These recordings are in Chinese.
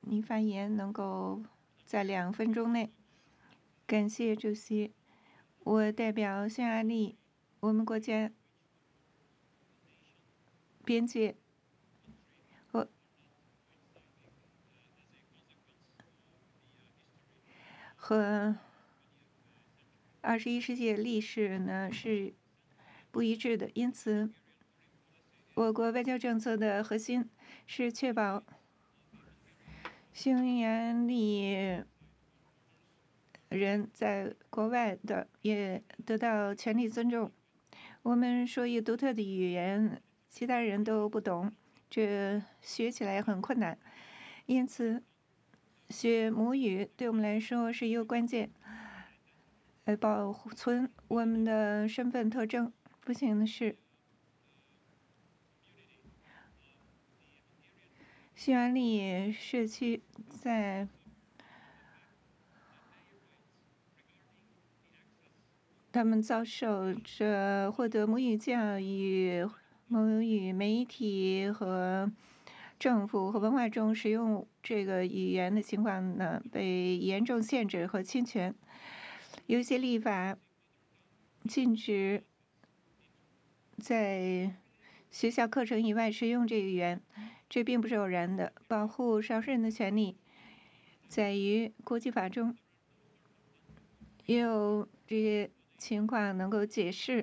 你发言能够在2分钟内。感谢主席，我代表匈牙利，我们国家边界和21世纪历史呢是不一致的，因此我国外交政策的核心是确保匈牙利人在国外的也得到权利尊重。我们说一个独特的语言，其他人都不懂，这学起来很困难，因此学母语对我们来说是一个关键，保存我们的身份特征。不幸的是，匈牙利社区在他们遭受着获得母语教育、母语媒体和政府和文化中使用这个语言的情况呢，被严重限制和侵权。有些立法禁止在学校课程以外使用这个语言，这并不是偶然的。保护少数人的权利在于国际法中也有这些情况能够解释，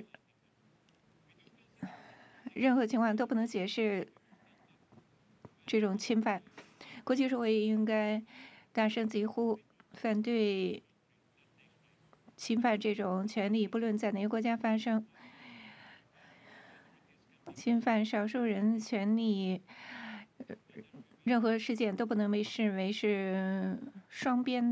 任何情况都不能解释这种侵犯。国际社会应该大声疾呼，反对侵犯这种权利，不论在哪个国家发生。侵犯少数人的权利，任何事件都不能被视为是双边